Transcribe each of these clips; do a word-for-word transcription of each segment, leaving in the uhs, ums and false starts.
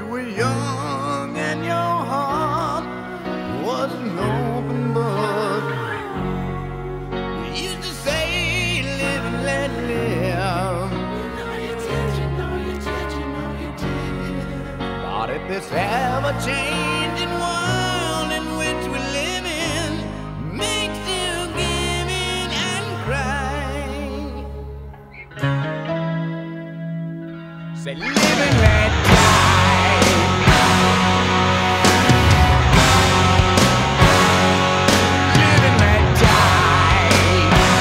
were young and your heart was an open book. You used to say, live and let live. No, you did, you know you did, you know you did. But if this ever-changing world in which we live in makes you give in and cry, say, live and let die. Live and let die.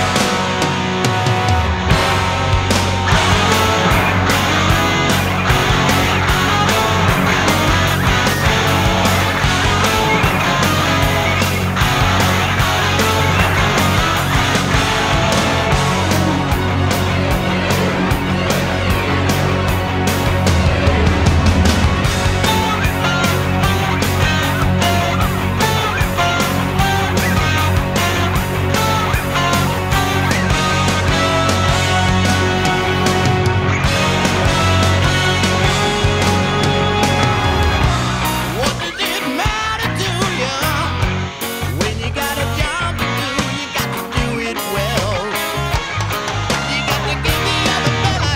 What does it matter to you when you got a job to do? You got to do it well. You got to give the other fella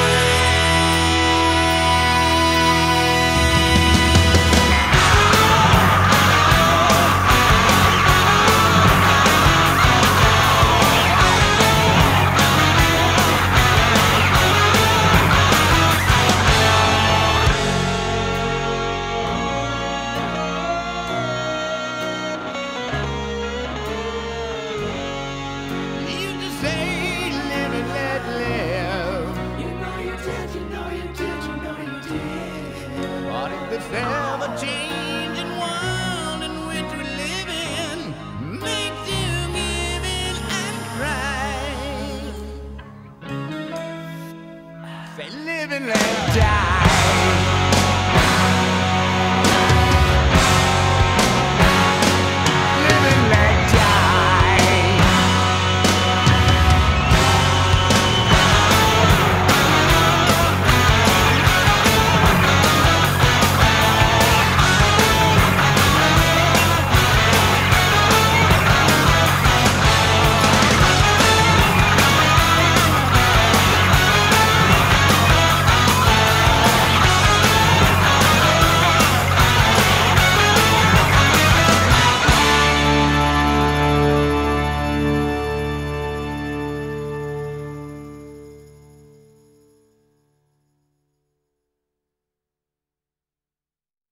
You used to say, live and let live. You know you did, you know you did, you know you did. But if this ever-changing world in which we live in makes you give in and cry, say, live and let die.